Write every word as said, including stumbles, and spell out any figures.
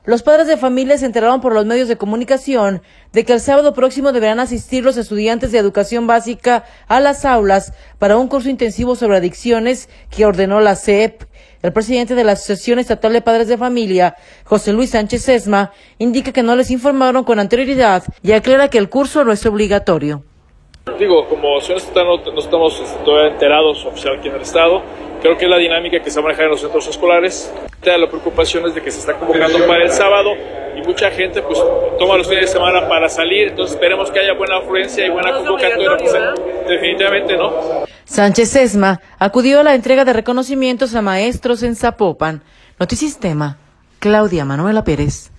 Los padres de familia se enteraron por los medios de comunicación de que el sábado próximo deberán asistir los estudiantes de educación básica a las aulas para un curso intensivo sobre adicciones que ordenó la S E P. El presidente de la Asociación Estatal de Padres de Familia, José Luis Sánchez Sesma, indica que no les informaron con anterioridad y aclara que el curso no es obligatorio. Digo, como Asociación Estatal no, no estamos todavía enterados oficial aquí en el Estado. Creo que es la dinámica que se va a manejar en los centros escolares. La preocupación es de que se está convocando para el sábado y mucha gente pues toma los fines de semana para salir, entonces esperemos que haya buena afluencia y buena convocatoria. Pues, definitivamente no. Sánchez Sesma acudió a la entrega de reconocimientos a maestros en Zapopan. Notisistema, Claudia Manuela Pérez.